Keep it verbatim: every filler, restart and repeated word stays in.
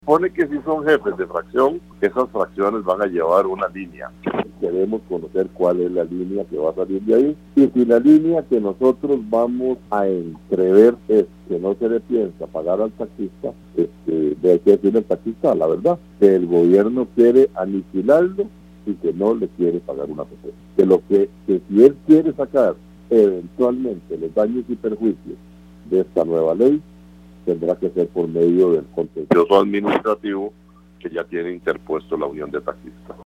Supone que si son jefes de fracción, esas fracciones van a llevar una línea. Queremos conocer cuál es la línea que va a salir de ahí. Y si la línea que nosotros vamos a entrever es que no se le piensa pagar al taxista, este, de que decirle al taxista la verdad, que el gobierno quiere aniquilarlo y que no le quiere pagar una peseta. Que lo que, que si él quiere sacar eventualmente los daños y perjuicios de esta nueva ley, tendrá que ser por medio del contencioso administrativo que ya tiene interpuesto la Unión de Taxistas.